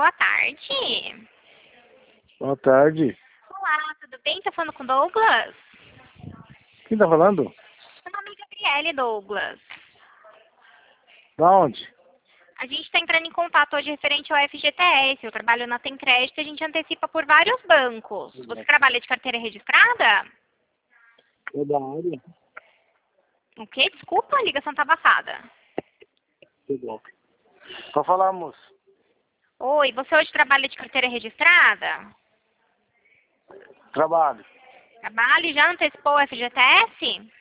boa tarde. Boa tarde. Olá, tudo bem? Tá falando com o Douglas? Quem tá falando? Meu nome é Gabriele, Douglas. Da onde? A gente está entrando em contato hoje referente ao FGTS. Eu trabalho na Tem Crédito e a gente antecipa por vários bancos. Você trabalha de carteira registrada? É da área? O quê? Desculpa, a ligação tá abafada. Tudo bom. Pode falar, moço. Oi, você hoje trabalha de carteira registrada? Trabalho. Trabalha e já antecipou o FGTS?